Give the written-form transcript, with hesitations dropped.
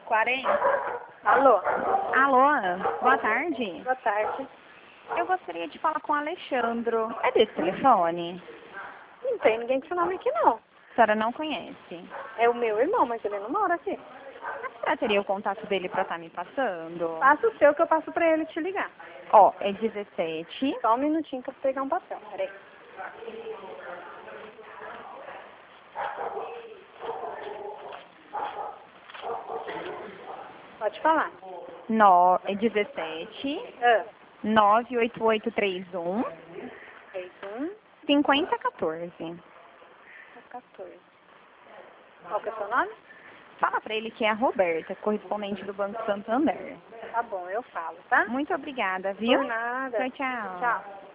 40. Alô? Alô, boa tarde. Boa tarde. Eu gostaria de falar com o Alexandro. É desse telefone? Não tem ninguém com seu nome aqui, não. A senhora não conhece? É o meu irmão, mas ele não mora aqui. A senhora teria o contato dele pra estar me passando? Passa o seu que eu passo pra ele te ligar. Ó, é 17. Só um minutinho que eu vou pegar um papel. Peraí. Pode falar. É 17 Ah, 98831 31, 5014. 14. Qual que é o seu nome? Fala pra ele que é a Roberta, correspondente do Banco Santander. Tá bom, eu falo, tá? Muito obrigada, viu? Por nada. Tchau, tchau. Tchau.